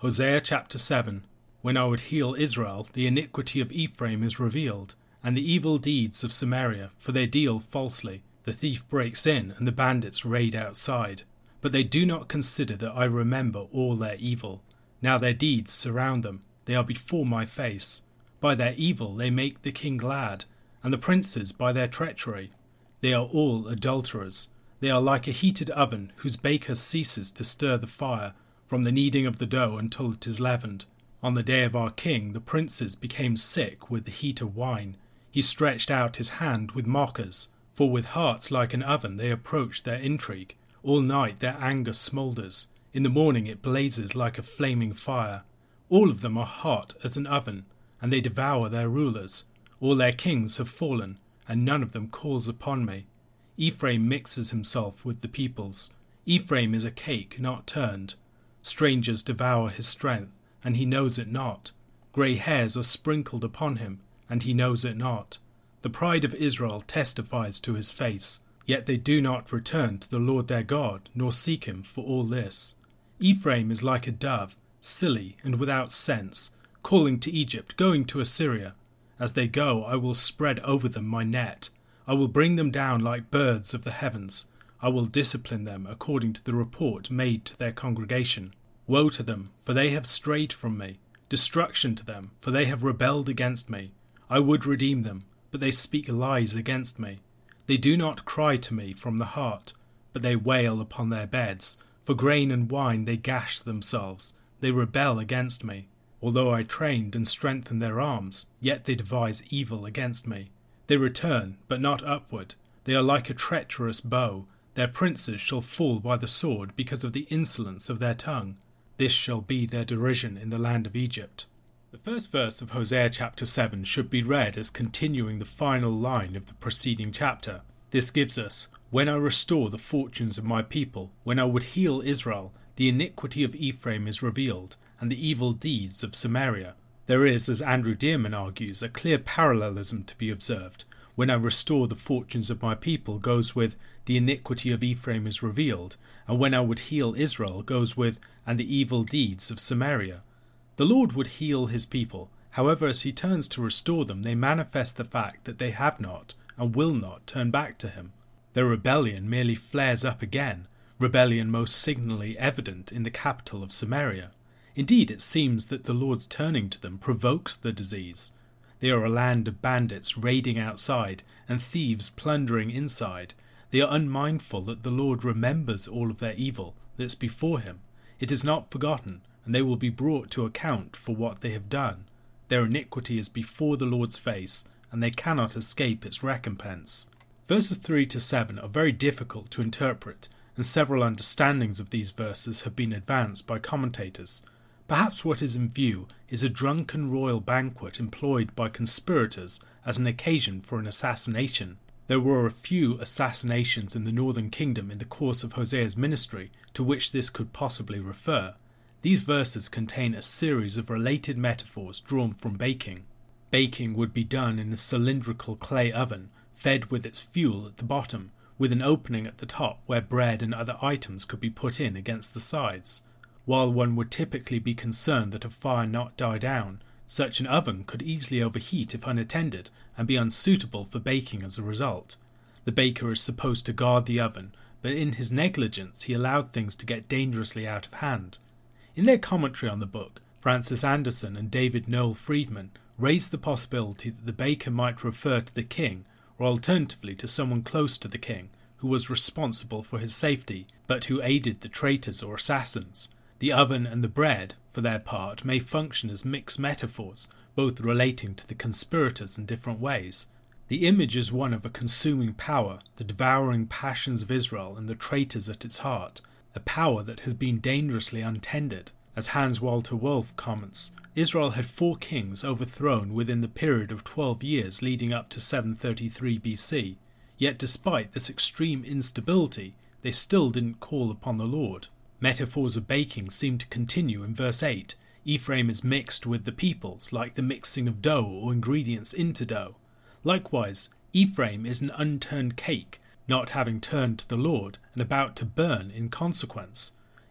Hosea chapter 7. When I would heal Israel, the iniquity of Ephraim is revealed, and the evil deeds of Samaria, for they deal falsely. The thief breaks in, and the bandits raid outside. But they do not consider that I remember all their evil. Now their deeds surround them, they are before my face. By their evil they make the king glad, and the princes by their treachery. They are all adulterers. They are like a heated oven, whose baker ceases to stir the fire, from the kneading of the dough until it is leavened. On the day of our king the princes became sick with the heat of wine. He stretched out his hand with mockers, for with hearts like an oven they approach their intrigue. All night their anger smoulders. In the morning it blazes like a flaming fire. All of them are hot as an oven, and they devour their rulers. All their kings have fallen, and none of them calls upon me. Ephraim mixes himself with the peoples. Ephraim is a cake not turned. Strangers devour his strength, and he knows it not. Grey hairs are sprinkled upon him, and he knows it not. The pride of Israel testifies to his face, yet they do not return to the Lord their God, nor seek him for all this. Ephraim is like a dove, silly and without sense, calling to Egypt, going to Assyria. As they go, I will spread over them my net. I will bring them down like birds of the heavens. I will discipline them according to the report made to their congregation. Woe to them, for they have strayed from me. Destruction to them, for they have rebelled against me. I would redeem them, but they speak lies against me. They do not cry to me from the heart, but they wail upon their beds. For grain and wine they gash themselves. They rebel against me. Although I trained and strengthened their arms, yet they devise evil against me. They return, but not upward. They are like a treacherous bow. Their princes shall fall by the sword because of the insolence of their tongue. This shall be their derision in the land of Egypt. The first verse of Hosea chapter 7 should be read as continuing the final line of the preceding chapter. This gives us, when I restore the fortunes of my people, when I would heal Israel, the iniquity of Ephraim is revealed, and the evil deeds of Samaria. There is, as Andrew Dearman argues, a clear parallelism to be observed. When I restore the fortunes of my people goes with, the iniquity of Ephraim is revealed, and when I would heal Israel goes with, and the evil deeds of Samaria. The Lord would heal his people. However, as he turns to restore them, they manifest the fact that they have not and will not turn back to him. Their rebellion merely flares up again, rebellion most signally evident in the capital of Samaria. Indeed, it seems that the Lord's turning to them provokes the disease. They are a land of bandits raiding outside and thieves plundering inside. They are unmindful that the Lord remembers all of their evil that's before him. It is not forgotten, and they will be brought to account for what they have done. Their iniquity is before the Lord's face, and they cannot escape its recompense. Verses 3 to 7 are very difficult to interpret, and several understandings of these verses have been advanced by commentators. Perhaps what is in view is a drunken royal banquet employed by conspirators as an occasion for an assassination. There were a few assassinations in the northern kingdom in the course of Hosea's ministry to which this could possibly refer. These verses contain a series of related metaphors drawn from baking. Baking would be done in a cylindrical clay oven, fed with its fuel at the bottom, with an opening at the top where bread and other items could be put in against the sides. While one would typically be concerned that a fire not die down, such an oven could easily overheat if unattended and be unsuitable for baking as a result. The baker is supposed to guard the oven, but in his negligence he allowed things to get dangerously out of hand. In their commentary on the book, Francis Anderson and David Noel Friedman raised the possibility that the baker might refer to the king, or alternatively to someone close to the king, who was responsible for his safety, but who aided the traitors or assassins. The oven and the bread, for their part, may function as mixed metaphors, both relating to the conspirators in different ways. The image is one of a consuming power, the devouring passions of Israel and the traitors at its heart, a power that has been dangerously untended. As Hans Walter Wolff comments, Israel had 4 kings overthrown within the period of 12 years leading up to 733 BC, yet despite this extreme instability, they still didn't call upon the Lord. Metaphors of baking seem to continue in verse 8. Ephraim is mixed with the peoples, like the mixing of dough or ingredients into dough. Likewise, Ephraim is an unturned cake, not having turned to the Lord, and about to burn in consequence.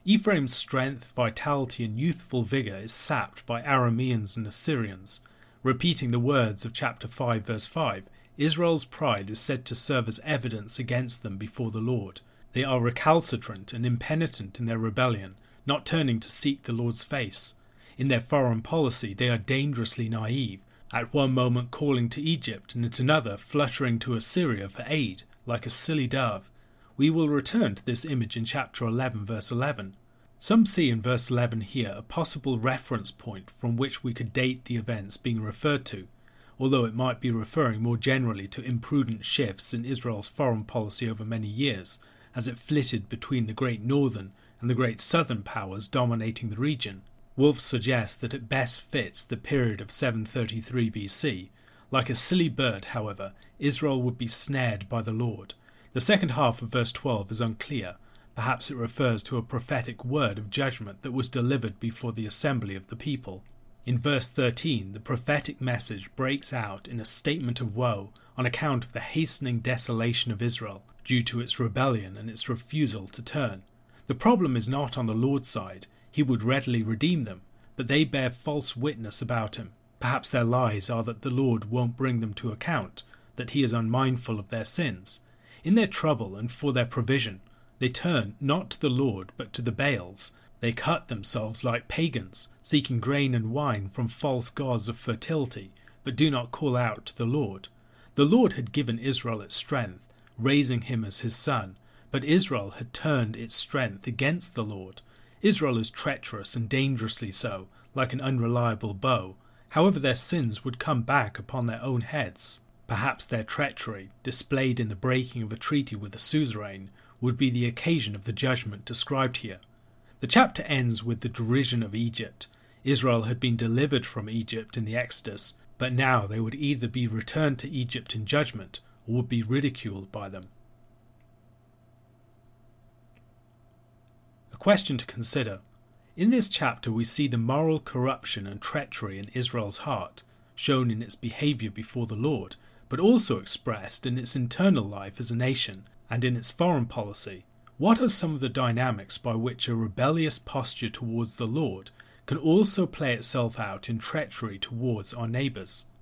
Ephraim's strength, vitality and youthful vigour is sapped by Arameans and Assyrians. Repeating the words of chapter 5 verse 5, Israel's pride is said to serve as evidence against them before the Lord. They are recalcitrant and impenitent in their rebellion, not turning to seek the Lord's face. In their foreign policy they are dangerously naive, at one moment calling to Egypt and at another fluttering to Assyria for aid, like a silly dove. We will return to this image in chapter 11 verse 11. Some see in verse 11 here a possible reference point from which we could date the events being referred to, although it might be referring more generally to imprudent shifts in Israel's foreign policy over many years, as it flitted between the great northern and the great southern powers dominating the region. Wolff suggests that it best fits the period of 733 BC. Like a silly bird, however, Israel would be snared by the Lord. The second half of verse 12 is unclear. Perhaps it refers to a prophetic word of judgment that was delivered before the assembly of the people. In verse 13, the prophetic message breaks out in a statement of woe on account of the hastening desolation of Israel due to its rebellion and its refusal to turn. The problem is not on the Lord's side. He would readily redeem them, but they bear false witness about him. Perhaps their lies are that the Lord won't bring them to account, that he is unmindful of their sins. In their trouble and for their provision, they turn not to the Lord but to the Baals. They cut themselves like pagans, seeking grain and wine from false gods of fertility, but do not call out to the Lord. The Lord had given Israel its strength, raising him as his son, but Israel had turned its strength against the Lord. Israel is treacherous and dangerously so, like an unreliable bow. However, their sins would come back upon their own heads. Perhaps their treachery, displayed in the breaking of a treaty with the suzerain, would be the occasion of the judgment described here. The chapter ends with the derision of Egypt. Israel had been delivered from Egypt in the Exodus, but now they would either be returned to Egypt in judgment or would be ridiculed by them. A question to consider. In this chapter we see the moral corruption and treachery in Israel's heart, shown in its behaviour before the Lord, but also expressed in its internal life as a nation and in its foreign policy. What are some of the dynamics by which a rebellious posture towards the Lord can also play itself out in treachery towards our neighbours?